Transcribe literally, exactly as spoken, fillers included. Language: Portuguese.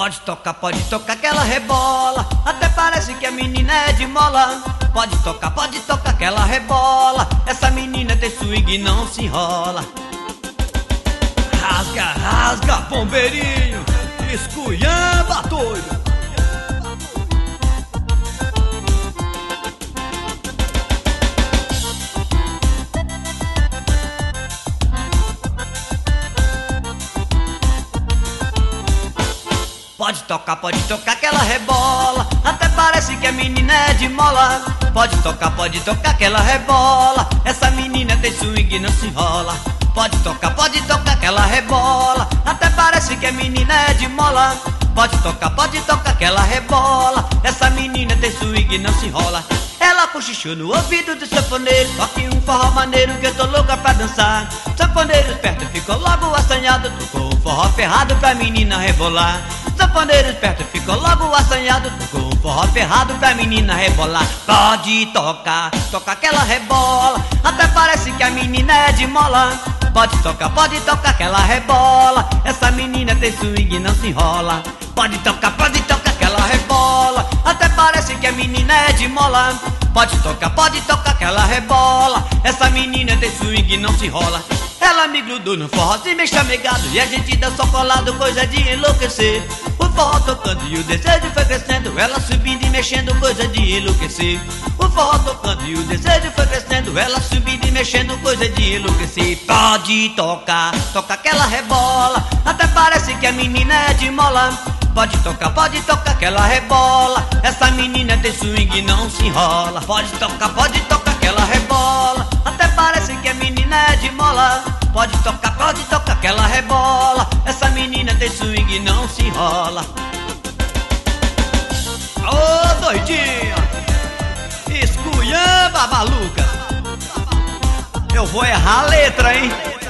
Pode tocar, pode tocar que ela rebola, até parece que a menina é de mola. Pode tocar, pode tocar que ela rebola, essa menina tem swing e não se enrola. Rasga, rasga, bombeirinho, esculhamba, doido. Pode tocar, pode tocar que ela rebola, até parece que a menina é de mola. Pode tocar, pode tocar que ela rebola, essa menina tem swing e não se enrola. Pode tocar, pode tocar que ela rebola, até parece que a menina é de mola. Pode tocar, pode tocar que ela rebola, essa menina tem swing e não se enrola. Ela cochichou no ouvido do sanfoneiro, toque um forró maneiro que eu tô louca pra dançar. Sanfoneiro esperto ficou logo assanhado, tocou um forró ferrado pra menina rebolar. Sanfoneiro esperto ficou logo assanhado, tocou um forró ferrado pra menina rebolar. Pode tocar, tocar que ela rebola, até parece que a menina é de mola. Pode tocar, pode tocar que ela rebola, essa menina tem swing e não se enrola. Pode tocar, pode tocar que ela rebola, até parece que a menina é de mola. Pode tocar, pode tocar que ela rebola, essa menina tem swing e não se enrola. Ela me grudou no forró, se mexe amigado, e a gente dançou colado, coisa de enlouquecer. O forró tocando e o desejo foi crescendo, ela subindo e mexendo, coisa de enlouquecer. O forró tocando e o desejo foi crescendo, ela subindo e mexendo, coisa de enlouquecer. Pode tocar, tocar que ela rebola, até parece que a menina é de mola. Pode tocar, pode tocar que ela rebola, essa menina tem swing e não se enrola. Pode tocar, pode tocar que ela rebola, até parece que a menina é de mola. Pode tocar, pode tocar que ela rebola, essa menina tem swing e não se enrola. Ô doidinha, esculhamba maluca, eu vou errar a letra, hein?